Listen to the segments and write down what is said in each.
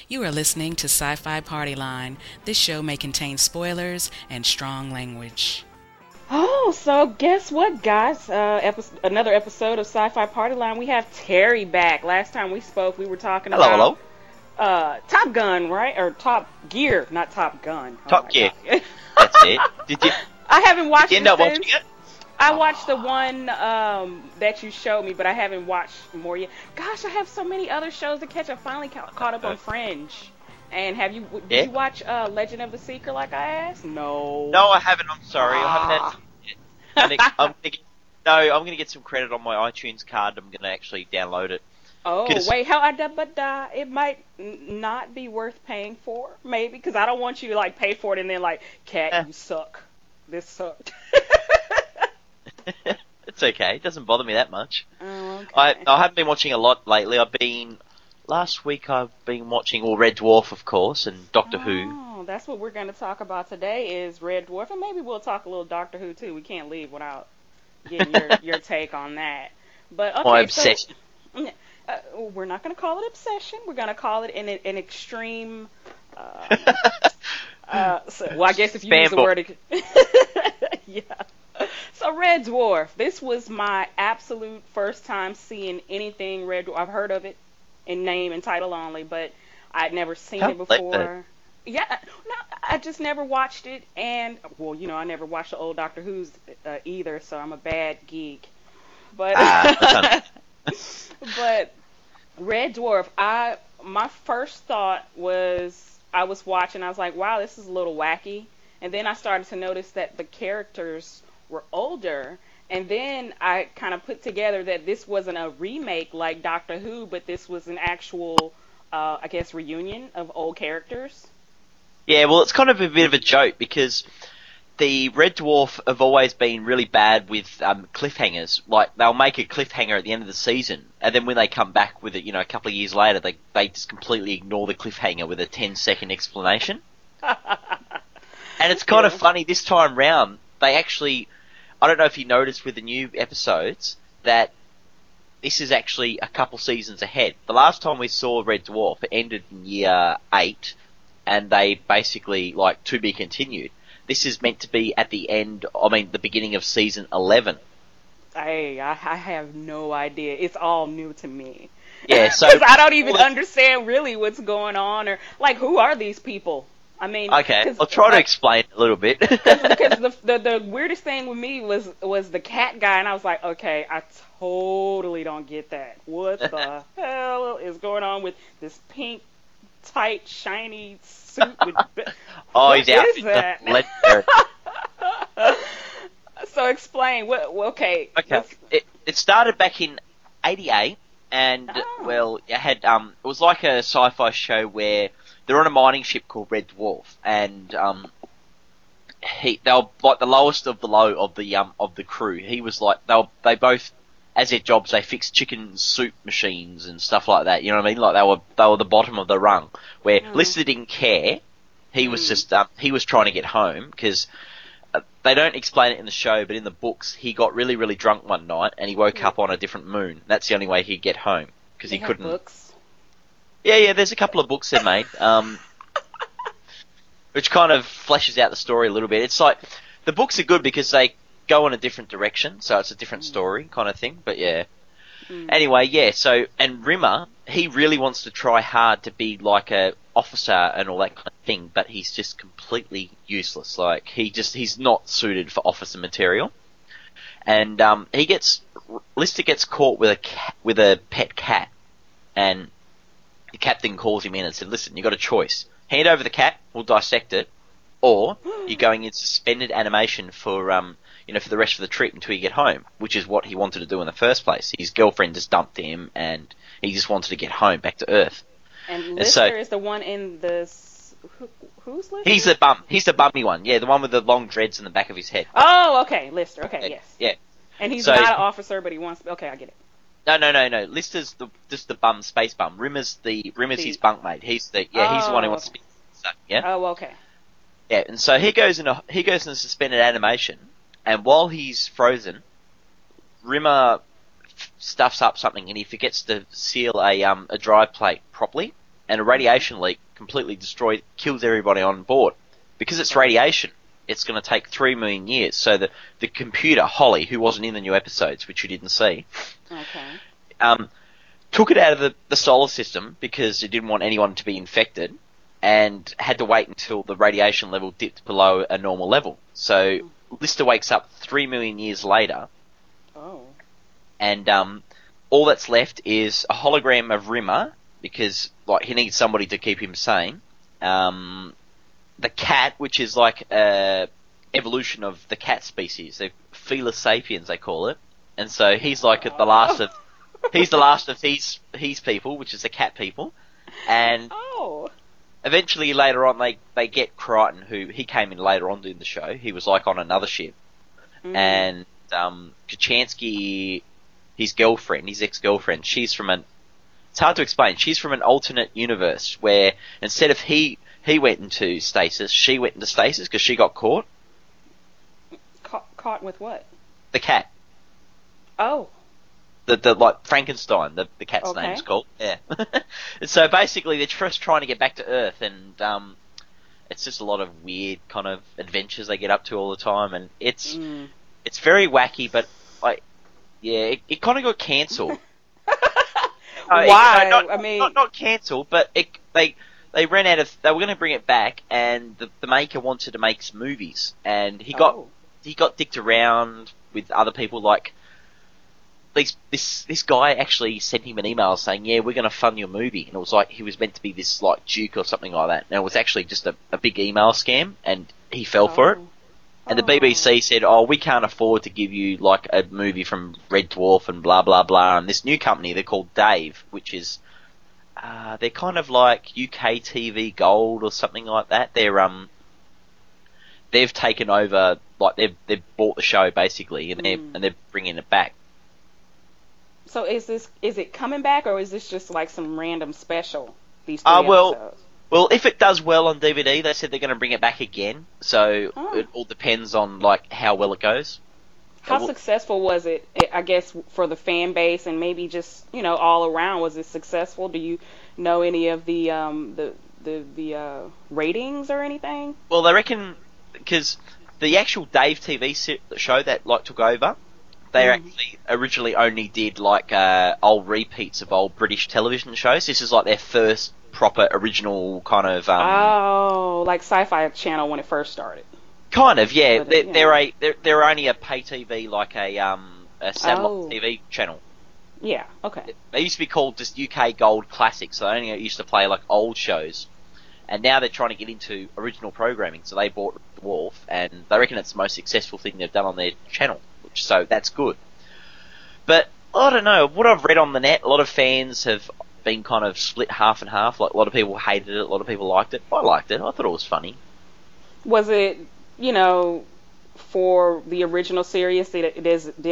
You are listening to Sci-Fi Party Line. This show may contain spoilers and strong language. Oh, so guess what, guys? Another episode of Sci-Fi Party Line. We have Terry back. Last time we spoke, we were talking Hello, about hello. Top Gun, right? Or Top Gear, not Top Gun. Oh Top my Gear. God. That's it. Did you, I haven't watched did you end it up watching since. it? I watched the one that you showed me, but I haven't watched more yet. Gosh, I have so many other shows to catch. I finally caught up on Fringe. And did you watch Legend of the Seeker like I asked? No. No, I haven't. I'm sorry. I haven't had I'm gonna get some credit on my iTunes card. I'm gonna actually download it. Oh, wait, it might not be worth paying for, maybe, because I don't want you to, like, pay for it and then, like, Cat, you suck. This sucked. It's okay. It doesn't bother me that much. Oh, okay. I haven't been watching a lot lately. Last week I've been watching Red Dwarf, of course, and Doctor Who. Oh, that's what we're going to talk about today is Red Dwarf, and maybe we'll talk a little Doctor Who, too. We can't leave without getting your take on that. But, okay, My obsession. So, we're not going to call it obsession. We're going to call it an extreme... well, I guess if you use the word... yeah. So, Red Dwarf. This was my absolute first time seeing anything Red Dwarf. I've heard of it in name and title only, but I'd never seen it before. Yeah, no, I just never watched it. And, well, I never watched the old Doctor Who's either, so I'm a bad geek. But, but Red Dwarf, my first thought was, I was watching, I was like, wow, this is a little wacky. And then I started to notice that the characters were older, and then I kind of put together that this wasn't a remake like Doctor Who, but this was an actual, I guess, reunion of old characters. Yeah, well, it's kind of a bit of a joke because the Red Dwarf have always been really bad with cliffhangers. Like, they'll make a cliffhanger at the end of the season, and then when they come back with it, a couple of years later, they just completely ignore the cliffhanger with a 10-second explanation. And it's kind of funny, this time round, they actually... I don't know if you noticed with the new episodes that this is actually a couple seasons ahead. The last time we saw Red Dwarf, it ended in year 8, and they basically, like, to be continued. This is meant to be at the beginning of season 11. Hey, I have no idea. It's all new to me. Yeah, so... Because I don't even understand really what's going on, or, like, who are these people? I mean, okay, I'll try to explain a little bit. Because the weirdest thing with me was the cat guy, and I was like, okay, I totally don't get that. What the hell is going on with this pink, tight, shiny suit? He's out. Is that? So explain. Okay. Okay. It started back in '88, and it had it was like a sci-fi show where they're on a mining ship called Red Dwarf, and they were like the lowest of the low of the crew. He was like they both, as their jobs, they fixed chicken soup machines and stuff like that. You know what I mean? Like they were the bottom of the rung. Where Lister didn't care. He was just he was trying to get home because they don't explain it in the show, but in the books he got really, really drunk one night and he woke up on a different moon. That's the only way he'd get home because he couldn't. Books? Yeah, there's a couple of books they made, which kind of fleshes out the story a little bit. It's like, the books are good because they go in a different direction, so it's a different story kind of thing, but yeah. Anyway, yeah, so, and Rimmer, he really wants to try hard to be like a officer and all that kind of thing, but he's just completely useless. Like, he's not suited for officer material. And, Lister gets caught with a pet cat, and the captain calls him in and said, listen, you got a choice. Hand over the cat, we'll dissect it, or you're going in suspended animation for the rest of the trip until you get home, which is what he wanted to do in the first place. His girlfriend just dumped him, and he just wanted to get home, back to Earth. And Lister is the one in the... Who's Lister? He's the bum. He's the bummy one, yeah, the one with the long dreads in the back of his head. Oh, okay, Lister, okay, yes. Yeah. And he's not an officer, but he wants... Okay, I get it. No. Lister's just the bum, space bum. Rimmer's his bunkmate. He's the one who wants to be. Yeah. Oh, okay. Yeah, and so he goes in suspended animation, and while he's frozen, Rimmer stuffs up something, and he forgets to seal a drive plate properly, and a radiation leak completely kills everybody on board. Because it's radiation, it's going to take 3 million years. So the computer, Holly, who wasn't in the new episodes, which you didn't see, took it out of the solar system because it didn't want anyone to be infected, and had to wait until the radiation level dipped below a normal level. So Lister wakes up 3 million years later, and all that's left is a hologram of Rimmer, because he needs somebody to keep him sane. The cat, which is like evolution of the cat species, the Felis sapiens they call it, and so he's like the last of his people, which is the cat people, and eventually later on they get Crichton, who he came in later on in the show. He was like on another ship, and Kachansky, his ex-girlfriend, she's from it's hard to explain. She's from an alternate universe where instead of he went into stasis, she went into stasis because she got caught. Caught with what? The cat. Oh. The like Frankenstein, the cat's name is called. Yeah. So basically, they're just trying to get back to Earth, and it's just a lot of weird kind of adventures they get up to all the time, and it's very wacky, but it kind of got cancelled. Why? Not cancelled, but they ran out of. They were going to bring it back, and the maker wanted to make some movies, and he got dicked around with other people like. This guy actually sent him an email saying, yeah, we're going to fund your movie. And it was like he was meant to be this like duke or something like that. And it was actually just a big email scam, and he fell for it. And the BBC said, we can't afford to give you like a movie from Red Dwarf and blah, blah, blah. And this new company, they're called Dave, which is, they're kind of like UK TV Gold or something like that. They've taken over, like they've bought the show basically, and they're bringing it back. So is it coming back, or is this just like some random special? These 3 episodes? Well, if it does well on DVD, they said they're going to bring it back again. So it all depends on like how well it goes. How successful was it? I guess for the fan base and maybe just all around, was it successful? Do you know any of the ratings or anything? Well, they reckon because the actual Dave TV show that took over. They actually originally only did like old repeats of old British television shows. This is like their first proper original kind of. Like Sci-Fi Channel when it first started. Kind of, yeah. They're only a pay TV, like a satellite TV channel. Yeah. Okay. They used to be called just UK Gold Classics. So they only used to play like old shows, and now they're trying to get into original programming. So they bought Dwarf, and they reckon it's the most successful thing they've done on their channel. So that's good. But I don't know, what I've read on the net, a lot of fans have been kind of split half and half. Like a lot of people hated it, a lot of people liked it. I liked it. I thought it was funny. Was it, for the original series, did it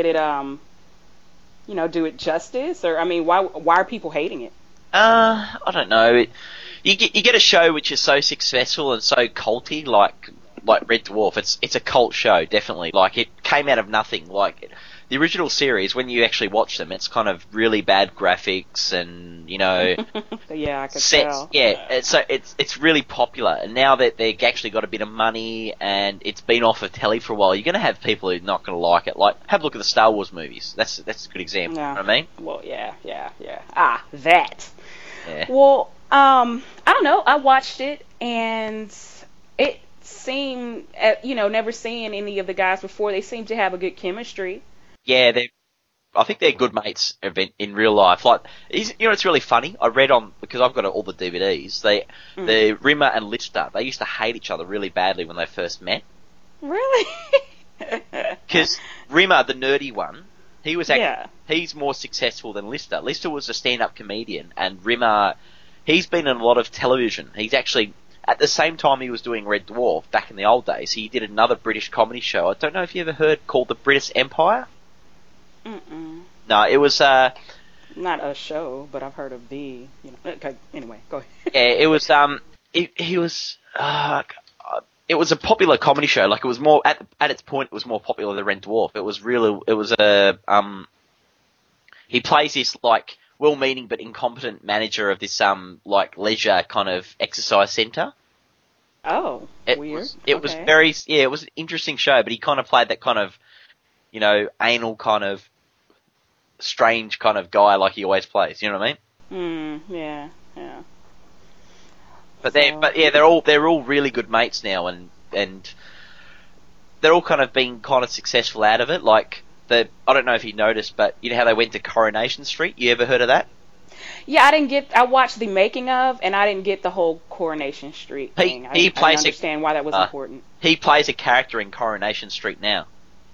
do it justice? Or why are people hating it? I don't know. You get a show which is so successful and so culty, like Red Dwarf. It's a cult show, definitely. Like, it came out of nothing. Like, the original series, when you actually watch them, it's kind of really bad graphics and, yeah, I could sets. Tell. Yeah, so it's really popular. And now that they've actually got a bit of money and it's been off of telly for a while, you're going to have people who are not going to like it. Like, have a look at the Star Wars movies. That's a good example. Yeah. You know what I mean? Well, yeah. That. Yeah. Well, I don't know. I watched it, and it seemed, never seeing any of the guys before, they seem to have a good chemistry. Yeah, I think they're good mates in real life. Like, it's really funny. I read because I've got all the DVDs. The Rimmer and Lister, they used to hate each other really badly when they first met. Really? Because Rimmer, the nerdy one, he's more successful than Lister. Lister was a stand-up comedian, and Rimmer, he's been in a lot of television. He's actually, at the same time he was doing Red Dwarf back in the old days, he did another British comedy show. I don't know if you ever heard, called The British Empire. No, it was not a show, but I've heard of the. Okay, anyway, go ahead. Yeah, it was. It was a popular comedy show. Like, it was more at its point. It was more popular than Red Dwarf. It was really. It was a. He plays this like well-meaning but incompetent manager of this like leisure kind of exercise centre. Oh, weird. It was it was an interesting show, but he kind of played that kind of, you know, anal kind of strange kind of guy like he always plays. You know what I mean? Yeah. But they're all really good mates now, and they're all kind of being kind of successful out of it. Like I don't know if you noticed, but you know how they went to Coronation Street? You ever heard of that? Yeah, I watched the making of, and I didn't get the whole Coronation Street thing. I didn't understand why that was important. He plays a character in Coronation Street now.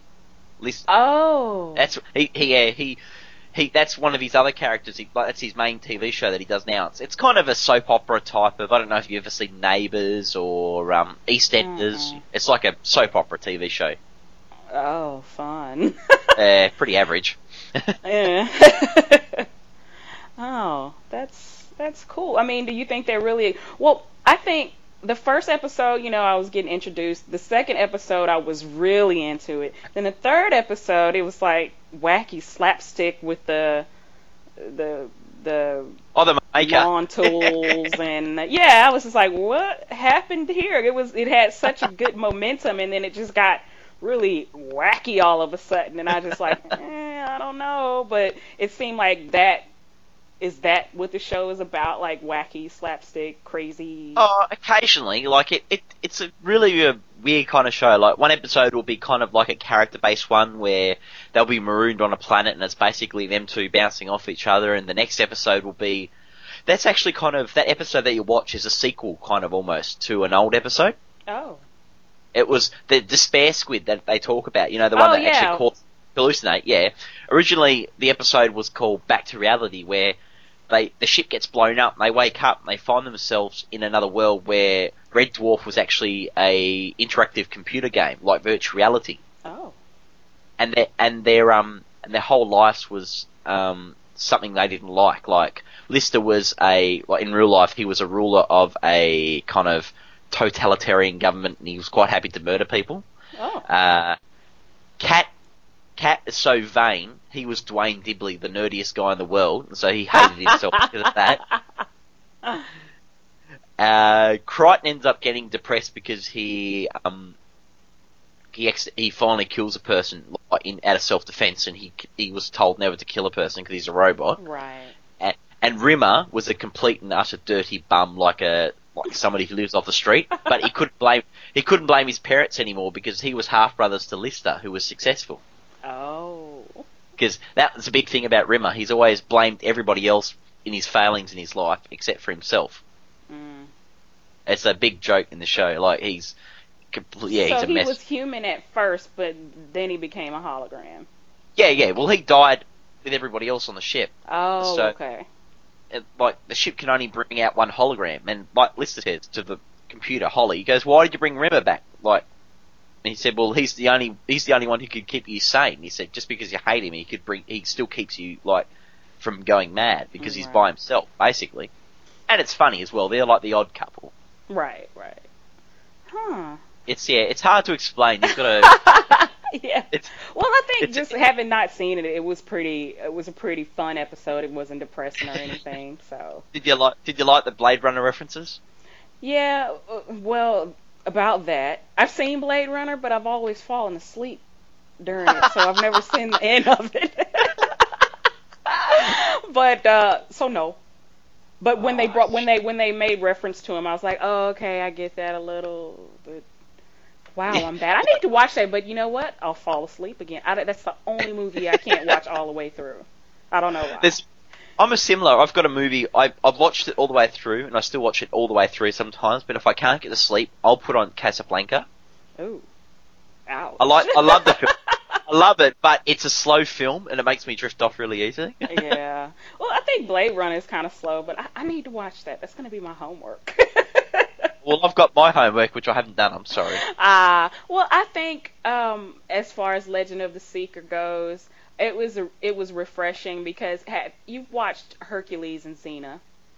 Oh. That's that's one of his other characters. That's his main TV show that he does now. It's kind of a soap opera type of. I don't know if you ever seen Neighbours or EastEnders. It's like a soap opera TV show. Oh, fun. Pretty average. Yeah. Oh, that's cool. I mean, do you think they're really... Well, I think the first episode, you know, I was getting introduced. The second episode, I was really into it. Then the third episode, it was like wacky slapstick with the lawn tools and I was just like, what happened here? It had such a good momentum, and then it just got really wacky all of a sudden, and I just like, I don't know, but it seemed like that. Is that what the show is about? Like wacky, slapstick, crazy? Oh, occasionally. Like it's a really weird kind of show. Like one episode will be kind of like a character-based one where they'll be marooned on a planet and it's basically them two bouncing off each other. And the next episode will be... That's actually kind of... That episode that you watch is a sequel kind of almost to an old episode. Oh. It was the Despair Squid that they talk about. You know, the one that actually caused hallucinate. Yeah. Originally, the episode was called Back to Reality, where... The ship gets blown up, and they wake up, and they find themselves in another world where Red Dwarf was actually a interactive computer game, like virtual reality. Oh. And their whole lives was something they didn't like. Like Lister was in real life, he was a ruler of a kind of totalitarian government, and he was quite happy to murder people. Oh. Cat is so vain, he was Dwayne Dibley, the nerdiest guy in the world, and so he hated himself because of that. Crichton ends up getting depressed because he finally kills a person out of self-defense, and he was told never to kill a person because he's a robot. Right. And Rimmer was a complete and utter dirty bum, like somebody who lives off the street, but he couldn't blame his parents anymore because he was half brothers to Lister, who was successful. Oh. Because that was a big thing about Rimmer. He's always blamed everybody else in his failings in his life except for himself. Mm. It's a big joke in the show. Like he's he's a mess. So he was human at first, but then he became a hologram. Yeah. Well, he died with everybody else on the ship. Oh, so, okay. The ship can only bring out one hologram, and like Lister says to the computer, Holly, he goes, "Why did you bring Rimmer back?" And he said, "Well, he's the only one who could keep you sane." He said, "Just because you hate him, he still keeps you from going mad because he's by himself, basically." And it's funny as well. They're like the odd couple. Right. Huh. It's hard to explain. You've got to. Yeah. Well, I think just having not seen it, it was a pretty fun episode. It wasn't depressing or anything. So. Did you like the Blade Runner references? Yeah. Well. About that, I've seen Blade Runner, but I've always fallen asleep during it, so I've never seen the end of it. But so no. But when they made reference to him, I was like, oh, okay, I get that a little. But wow, I'm bad. I need to watch that, but you know what? I'll fall asleep again. That's the only movie I can't watch all the way through. I don't know why. I'm a similar. I've got a movie. I've watched it all the way through, and I still watch it all the way through sometimes. But if I can't get to sleep, I'll put on Casablanca. Ooh, ouch! I love the film. I love it, but it's a slow film, and it makes me drift off really easily. Yeah. Well, I think Blade Runner is kind of slow, but I need to watch that. That's going to be my homework. Well, I've got my homework, which I haven't done. I'm sorry. Well, I think as far as Legend of the Seeker goes. It was refreshing because you've watched Hercules and Xena.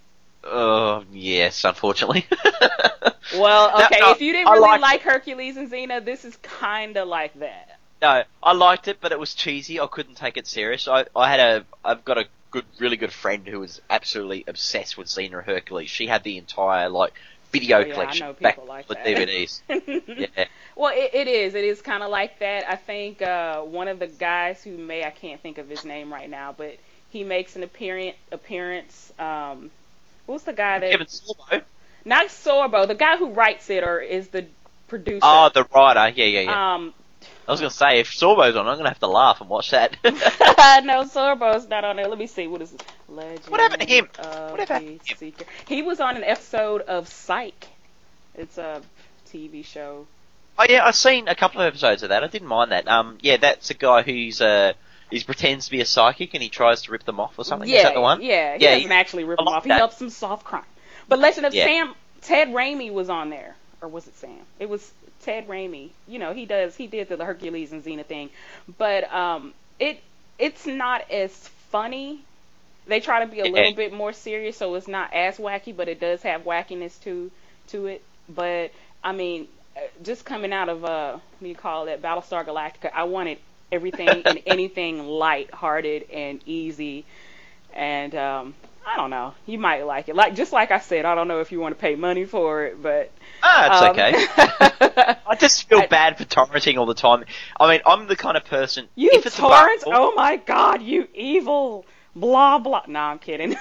Yes, unfortunately. Well, okay, if you didn't really like Hercules and Xena, this is kind of like that. No, I liked it, but it was cheesy. I couldn't take it serious. I've got a really good friend who was absolutely obsessed with Xena Hercules. She had the entire video collection back like with that. DVDs. Yeah. Well, it is kind of like that. I think one of the guys I can't think of his name right now, but he makes an appearance. What's the guy that? Kevin Sorbo. Not Sorbo. The guy who writes it or is the producer. Oh, the writer. Yeah. I was going to say, if Sorbo's on, I'm going to have to laugh and watch that. No, Sorbo's not on there. Let me see. What is it? Legend What happened to him? He was on an episode of Psych. It's a TV show. Oh, yeah, I've seen a couple of episodes of that. I didn't mind that. Yeah, that's a guy who's... he pretends to be a psychic and he tries to rip them off or something. Yeah, is that the one? Yeah, he doesn't actually rip them off. He helps them solve crime. But Legend of Sam, Ted Raimi was on there. Or was it Sam? It was Ted Raimi. You know, he did the Hercules and Xena thing. But it's not as funny. They try to be a little bit more serious, so it's not as wacky, but it does have wackiness to it. But, I mean, just coming out of, what do you call it, Battlestar Galactica, I wanted everything and anything light-hearted and easy. And, I don't know. You might like it. Just like I said, I don't know if you want to pay money for it, but... It's okay. I just feel bad for torrenting all the time. I mean, I'm the kind of person... You torrent? Oh my God, you evil... Blah, blah. No, I'm kidding.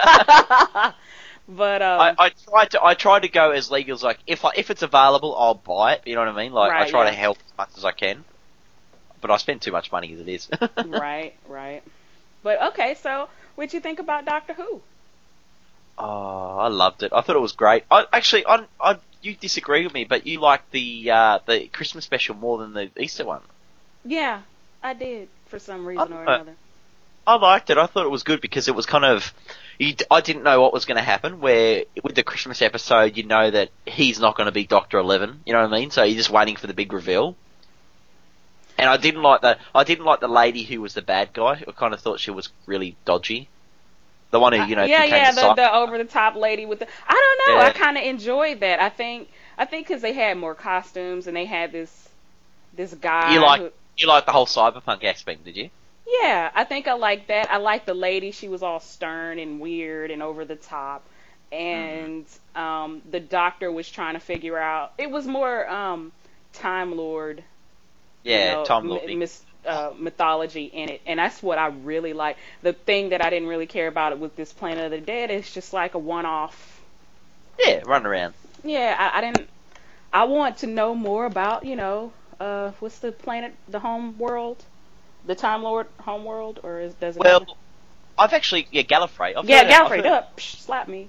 But, I try to go as legal as, if it's available, I'll buy it, you know what I mean? I try to help as much as I can. But I spend too much money as it is. Right. But, okay, so... What'd you think about Doctor Who? Oh, I loved it. I thought it was great. You disagree with me, but you liked the Christmas special more than the Easter one. Yeah, I did for some reason or another. I liked it. I thought it was good because it was kind of... I didn't know what was going to happen, where with the Christmas episode, you know that he's not going to be Dr. 11, you know what I mean? So you're just waiting for the big reveal. And I didn't like the lady who was the bad guy. I kind of thought she was really dodgy. The one who, the over the top lady with the... I don't know. Yeah. I kind of enjoyed that. I think because they had more costumes and they had this guy. You like the whole cyberpunk aspect, did you? Yeah, I think I like that. I like the lady. She was all stern and weird and over the top. And the doctor was trying to figure out... It was more Time Lord... Yeah, Time Lord. Mythology in it, and that's what I really like. The thing that I didn't really care about it with this Planet of the Dead is just like a one-off. Yeah, run around. Yeah, I didn't. I want to know more about, what's the planet, the home world, the Time Lord home world, or does it? Well, I've actually Gallifrey. Gallifrey. Slap me.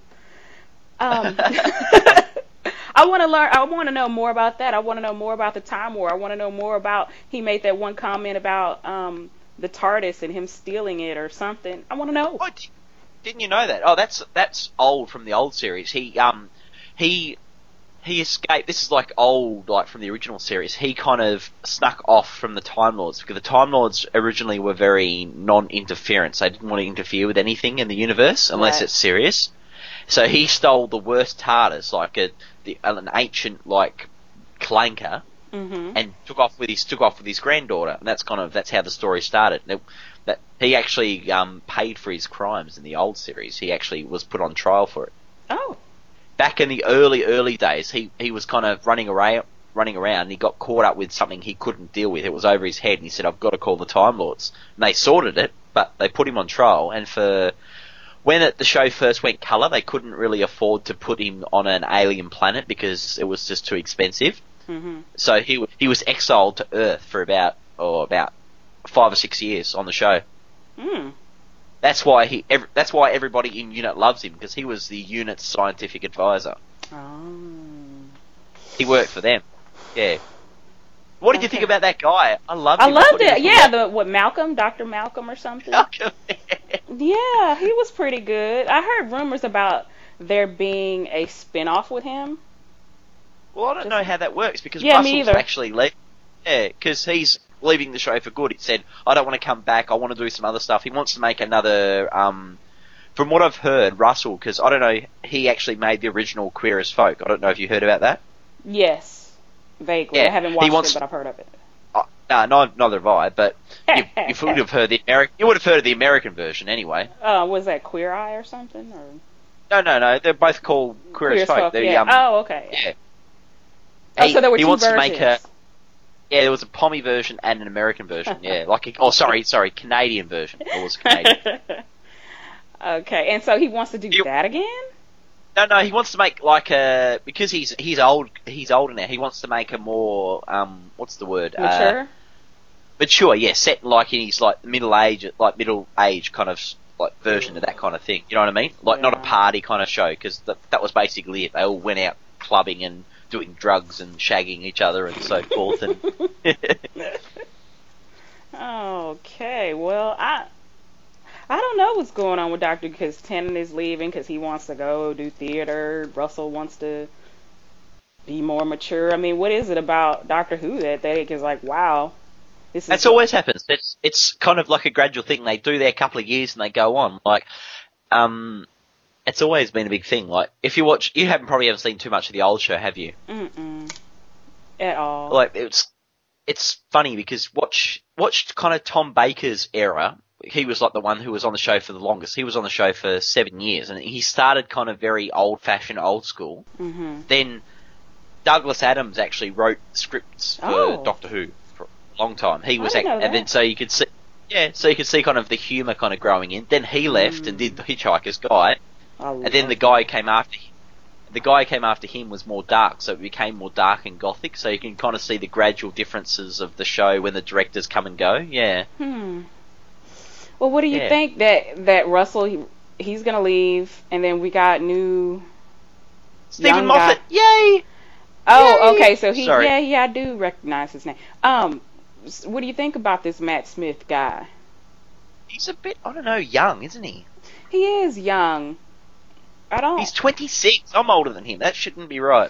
I want to learn. I want to know more about that. I want to know more about the Time War. I want to know more about. He made that one comment about the TARDIS and him stealing it or something. I want to know. Oh, didn't you know that? Oh, that's old from the old series. He escaped. This is old, from the original series. He kind of snuck off from the Time Lords because the Time Lords originally were very non-interference. They didn't want to interfere with anything in the universe unless it's serious. So he stole the worst TARDIS, an ancient clanker, and took off with his granddaughter, and that's how the story started. That he actually paid for his crimes in the old series. He actually was put on trial for it. Oh. Back in the early days, he was kind of running around. And he got caught up with something he couldn't deal with. It was over his head, and he said, "I've got to call the Time Lords." And they sorted it, but they put him on trial, and when the show first went colour, they couldn't really afford to put him on an alien planet because it was just too expensive. Mm-hmm. So he was exiled to Earth for about 5 or 6 years on the show. Mm. That's why everybody in UNIT loves him, because he was the UNIT's scientific advisor. Oh. He worked for them. Yeah. What did you think about that guy? I loved it. Yeah, Malcolm, Dr. Malcolm or something. Malcolm. Yeah, he was pretty good. I heard rumors about there being a spin-off with him. Well, I don't know how that works, because Russell's actually left. Yeah, because he's leaving the show for good. He said, "I don't want to come back. I want to do some other stuff." He wants to make another... from what I've heard, Russell, because I don't know, he actually made the original Queer as Folk. I don't know if you heard about that. Yes. Vaguely. Yeah, I haven't watched it, but I've heard of it. neither have I. But you would have heard You would have heard of the American version anyway. Was that Queer Eye or something? Or No. They're both called Queer as Folk. Yeah. Oh, okay. Yeah. So there were he two wants versions. to make there was a Pommy version and an American version. Yeah, sorry, Canadian version. It was Canadian. Okay, and so he wants to do that again? No, he wants to make because he's older now. He wants to make a more what's the word? Mature. Mature, yeah, set in his middle age kind of version of that kind of thing. You know what I mean? Not a party kind of show, because that was basically it. They all went out clubbing and doing drugs and shagging each other and so forth. And okay, well, I don't know what's going on with Doctor, because Tennant is leaving because he wants to go do theater. Russell wants to be more mature. I mean, what is it about Doctor Who that they is like, wow, this is... That's always happens. It's kind of like a gradual thing. They do their couple of years and they go on. It's always been a big thing. If you watch, you probably haven't seen too much of the old show, have you? At all. It's funny because watch kind of Tom Baker's era. He was the one who was on the show for the longest. He was on the show for 7 years, and he started kind of very old-fashioned, old school. Mm-hmm. Then Douglas Adams actually wrote scripts for Doctor Who for a long time. He was, and then so you could see, kind of the humour kind of growing in. Then he left and did the Hitchhiker's Guide, and then the guy who came after him was more dark, so it became more dark and gothic. So you can kind of see the gradual differences of the show when the directors come and go. Yeah. Well, what do you think that Russell, he's going to leave, and then we got new Stephen Moffat. Yay! Oh, Yay! Okay, so Sorry. I do recognize his name. What do you think about this Matt Smith guy? He's a bit, I don't know, young, isn't he? He is young. He's 26. I'm older than him. That shouldn't be right.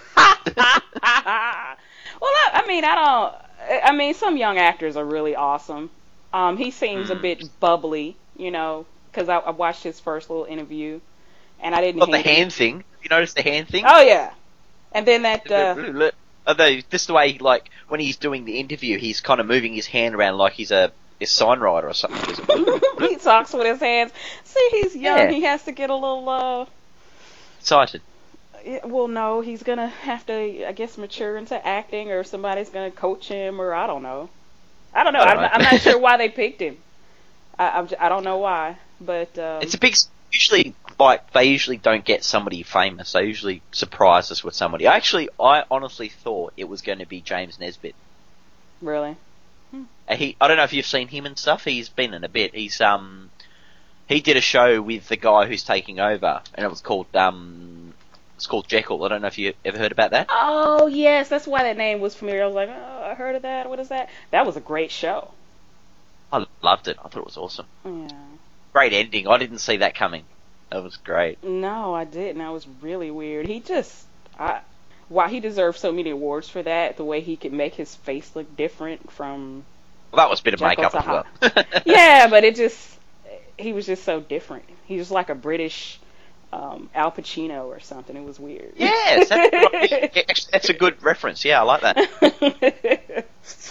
Well, I mean, some young actors are really awesome. He seems a bit bubbly, because I watched his first little interview, and I didn't. The hand thing. You noticed the hand thing? Oh yeah, and then that. Just the way, when he's doing the interview, he's kind of moving his hand around like he's a sign writer or something. He talks with his hands. See, he's young. Yeah. He has to get a little excited. Well, no, he's gonna have to, I guess, mature into acting, or somebody's gonna coach him, or I don't know. I'm not sure why they picked him. I don't know why, but it's a big. Usually, they usually don't get somebody famous. They usually surprise us with somebody. I honestly thought it was going to be James Nesbitt. Really? I don't know if you've seen him and stuff. He's been in a bit. He did a show with the guy who's taking over, and it was called Jekyll. I don't know if you ever heard about that. Oh, yes. That's why that name was familiar. I was like, oh, I heard of that. What is that? That was a great show. I loved it. I thought it was awesome. Yeah. Great ending. I didn't see that coming. That was great. No, I didn't. That was really weird. He deserved so many awards for that. The way he could make his face look different from... Well, that was a bit of makeup as well. Yeah, but he was just so different. He was like a British... Al Pacino or something. It was weird. Yes, that's a good reference. Yeah, I like that.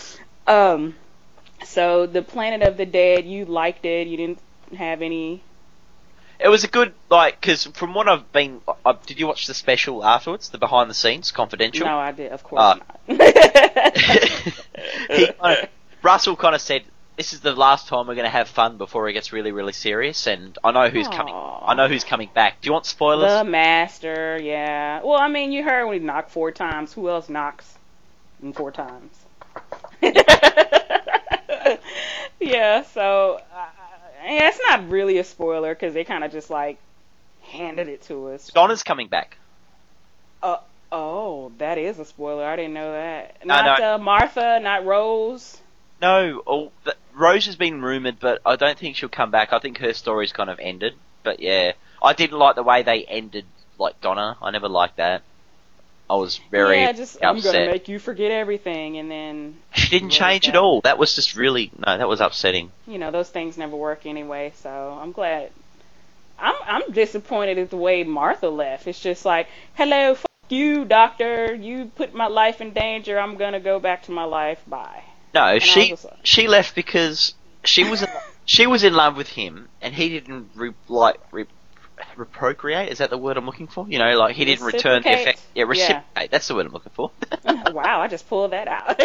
So the Planet of the Dead, you liked it. You didn't have any... It was a good, because from what I've been... did you watch the special afterwards? The behind the scenes, confidential? No, I did. Of course not. Russell kind of said, this is the last time we're going to have fun before it gets really, really serious, and I know who's coming. I know who's coming back. Do you want spoilers? The Master, yeah. Well, I mean, you heard when he knocked 4 times. Who else knocks in 4 times? Yeah, so it's not really a spoiler because they kind of just handed it to us. Donna's coming back. Oh, that is a spoiler. I didn't know that. Not Martha, not Rose. No, Rose has been rumoured, but I don't think she'll come back. I think her story's kind of ended. But yeah, I didn't like the way they ended, Donna. I never liked that. I was very upset. I'm going to make you forget everything, and then... She didn't change at all. That was just really... No, that was upsetting. Those things never work anyway, so I'm glad... I'm disappointed at the way Martha left. It's just hello, f*** you, doctor. You put my life in danger. I'm going to go back to my life. Bye. No, she left because she was in love with him, and he didn't procreate. Is that the word I'm looking for? You know, like he didn't return the effect. Yeah, reciprocate. Yeah. That's the word I'm looking for. Wow, I just pulled that out.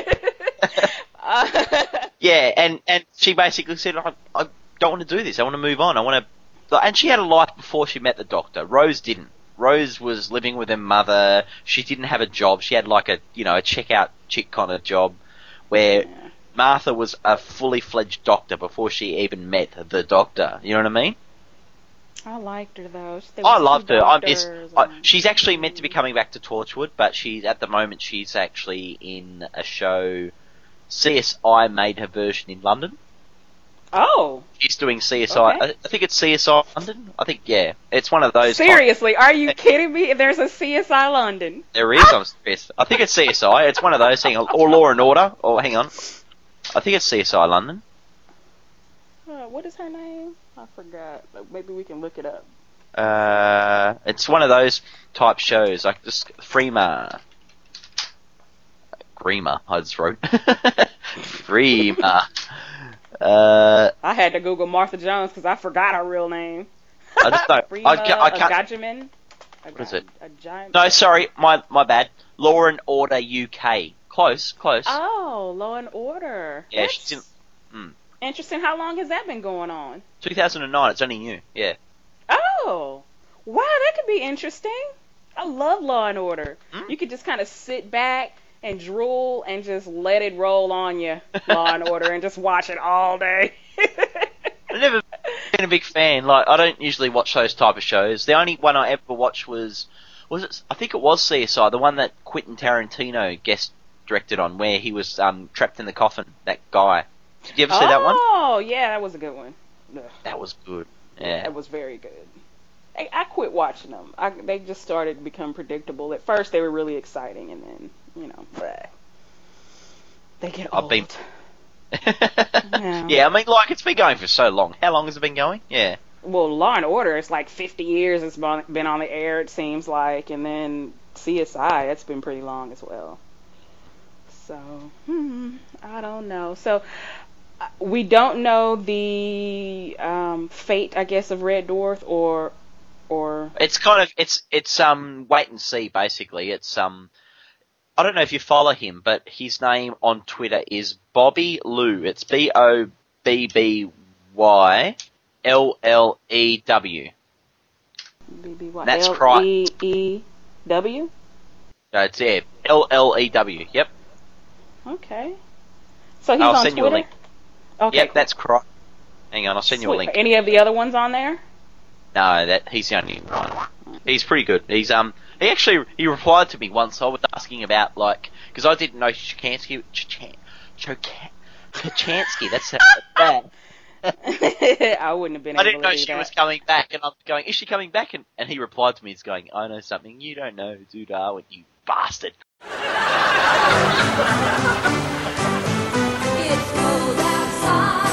Yeah, and she basically said, I don't want to do this. I want to move on. I want to. And she had a life before she met the Doctor. Rose didn't. Rose was living with her mother. She didn't have a job. She had like a checkout chick kind of job, where Martha was a fully fledged doctor before she even met the Doctor. You know what I mean? I liked her though. I loved her. She's actually meant to be coming back to Torchwood, but at the moment she's actually in a show. CSI made her version in London. Oh. She's doing CSI. Okay. I think it's CSI London. I think, yeah. It's one of those. Seriously, are you kidding me? There's a CSI London. There is, I'm serious. I think it's CSI. It's one of those things. Or Law and Order. Or, hang on. I think it's CSI London. What is her name? I forgot. Maybe we can look it up. It's one of those type shows. Like just Freema. Greema, I just wrote. Freema. I had to Google Martha Jones because I forgot her real name. I just don't. I can't. Gajamin? What is it? A giant. No, sorry, my bad. Law and Order UK. Close. Oh, Law and Order. Yeah, That's she's in. Interesting. How long has that been going on? 2009. It's only new. Yeah. Oh, wow, that could be interesting. I love Law and Order. You could just kind of sit back and drool and just let it roll on you, Law and Order, and just watch it all day. I've never been a big fan. Like, I don't usually watch those type of shows. The only one I ever watched was it? I think it was CSI, the one that Quentin Tarantino guest directed on, where he was trapped in the coffin. That guy. Did you ever see that one? Oh, yeah, that was a good one. Ugh. That was good. Yeah, that was very good. I quit watching them. They just started to become predictable. At first, they were really exciting, and then, bleh. They get old. Yeah, I mean, like, it's been going for so long. How long has it been going? Yeah. Well, Law and Order, it's like 50 years it's been on the air, it seems like, and then CSI, it's been pretty long as well. So, I don't know. So, we don't know the fate, I guess, of Red Dwarf, or it's kind of it's wait and see. Basically, it's I don't know if you follow him, but his name on Twitter is Bobby Lew. It's BOBBYLLEW. That's correct. LEEW? No, it's LLEW. Yep. Okay. So he's on Twitter? You a link. Okay. Yep, cool. That's correct. Hang on, I'll send you a link. Any of the other ones on there? No, he's the only one. He's pretty good. He's he replied to me once. I was asking about, like, because I didn't know Chikansky. That's bad. I wouldn't have been able to do that. I didn't know she was coming back, and I'm going, is she coming back? And he replied to me, he's going, I know something you don't know, Zoo Darwin, you bastard. It's cold outside.